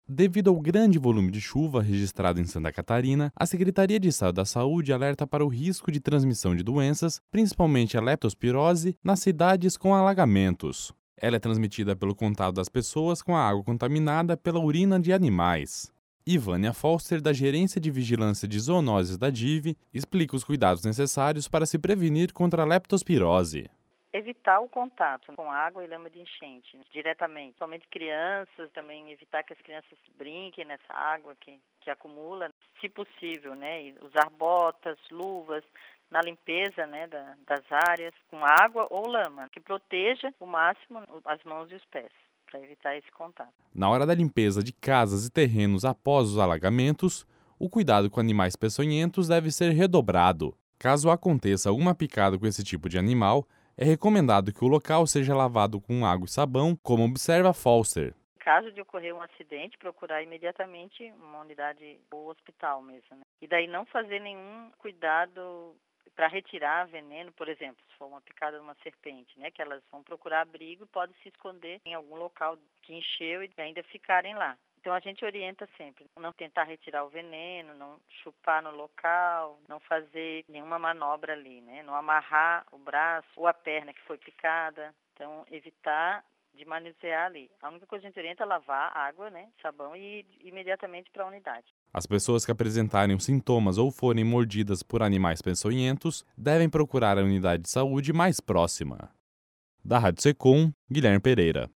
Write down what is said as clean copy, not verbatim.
Devido ao grande volume de chuva registrado em Santa Catarina, a Secretaria de Estado da Saúde alerta para o risco de transmissão de doenças, principalmente a leptospirose, nas cidades com alagamentos. Ela é transmitida pelo contato das pessoas com a água contaminada pela urina de animais. Ivânia Foster, da Gerência de Vigilância de Zoonoses da DIV, explica os cuidados necessários para se prevenir contra a leptospirose. Evitar o contato com água e lama de enchente diretamente. Somente crianças, também evitar que as crianças brinquem nessa água que acumula. Se possível, né, usar botas, luvas na limpeza, né, das áreas com água ou lama, que proteja o máximo as mãos e os pés, para evitar esse contato. Na hora da limpeza de casas e terrenos após os alagamentos, o cuidado com animais peçonhentos deve ser redobrado. Caso aconteça alguma picada com esse tipo de animal, é recomendado que o local seja lavado com água e sabão, como observa Foster. Em caso de ocorrer um acidente, procurar imediatamente uma unidade ou hospital mesmo, né? E daí não fazer nenhum cuidado para retirar veneno, por exemplo, se for uma picada de uma serpente, né? Que elas vão procurar abrigo e podem se esconder em algum local que encheu e ainda ficarem lá. Então a gente orienta sempre, não tentar retirar o veneno, não chupar no local, não fazer nenhuma manobra ali, né? Não amarrar o braço ou a perna que foi picada. Então evitar de manusear ali. A única coisa que a gente orienta é lavar água, né, sabão e ir imediatamente para a unidade. As pessoas que apresentarem os sintomas ou forem mordidas por animais peçonhentos devem procurar a unidade de saúde mais próxima. Da Rádio Secom, Guilherme Pereira.